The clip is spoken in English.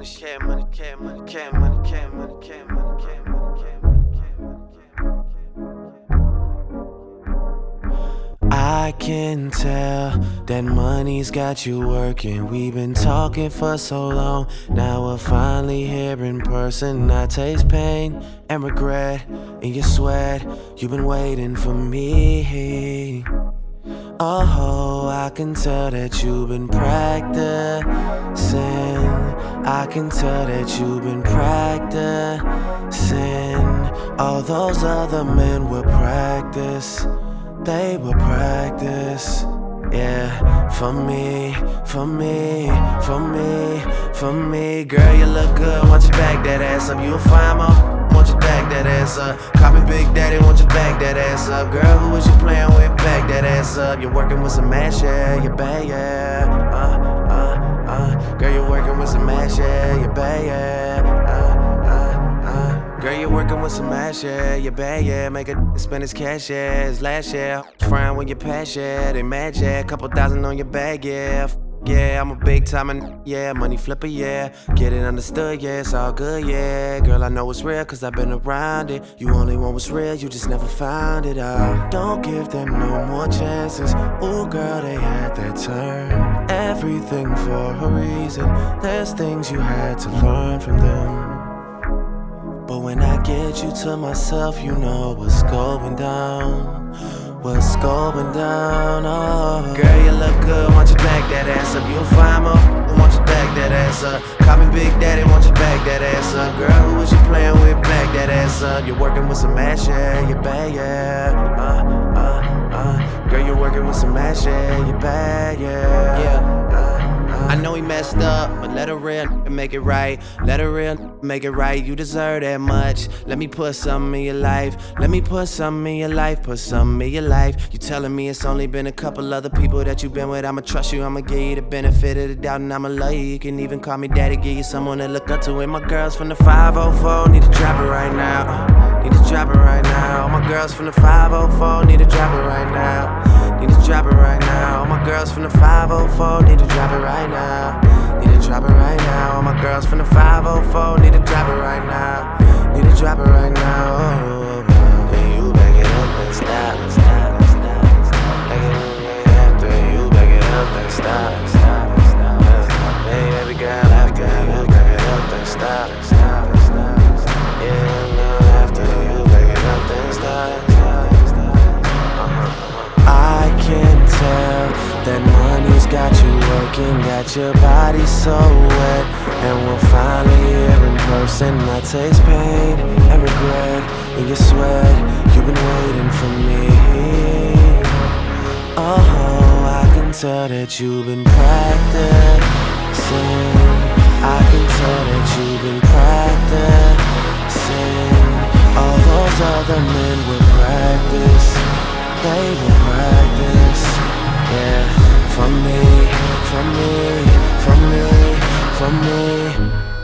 care money, care money, care money, care money, care money, care money, care money, care money. I can tell that money's got you working. We've been talking for so long. Now we're finally here in person. I taste pain and regret in your sweat. You've been waiting for me. Oh, I can tell that you've been practicing. I can tell that you've been practicing. All those other men will practice. They will practice. Yeah, for me, for me, for me, for me. Girl, you look good, want you back that ass up. You a fine motherfucker, want you back that ass up. Call me Big Daddy, want you back that ass up. Girl, who was you playing with? Back that ass up. You're working with some mash, yeah, you bad, yeah. Girl, you're working with some mash, yeah, you bad, yeah. Girl, you're working with some ass, yeah, you bad, yeah. Make a spend his cash, yeah, his last, yeah. Frying when you pass, yeah, they mad, yeah. Couple thousand on your bag, yeah. Yeah, I'm a big time and yeah, money flipper, yeah. Get it understood, yeah, it's all good, yeah. Girl, I know it's real, cause I've been around it. You only want what's real, you just never found it out. Don't give them no more chances. Ooh, girl, they had their turn. Everything for a reason. There's things you had to learn from them. But when I get you to myself, you know what's going down. What's going down, oh. Girl, you look good, want you back that ass up. You a fine motherfucker, want you back that ass up. Call me Big Daddy, want you back that ass up. Girl, who was you playing with? Back that ass up. You're working with some ass, yeah, you bad, yeah. Girl, you're working with some ass, yeah, you bad, yeah. I know he messed up, but let her real and make it right. Let her real make it right. You deserve that much. Let me put something in your life. Let me put something in your life. Put something in your life. You telling me it's only been a couple other people that you've been with. I'ma trust you. I'ma give you the benefit of the doubt, and I'ma love you. You can even call me daddy. Give you someone to look up to. And my girls from the 504 need to drop it right now. Need to drop it right now. All my girls from the 504 need to drop it right now. Need to drop it right now. All my girls from the 504 need to drop it right now. Need to drop it right now. All my girls from the 504 need to drop it right now. Need to drop it right now. Then you back it up and stop. Back it up after you back it up and stop. Hey, baby girl, after you back it up and stop. Yeah, after you back it up and stop. I can tell that money's got you working, got your body so wet. And we're finally here in person. I taste pain and regret in your sweat. You've been waiting for me. Oh, I can tell that you've been practicing. I can tell that you've been practicing. All those other men will practice. They will practice, yeah. For me, for me, for me, for me.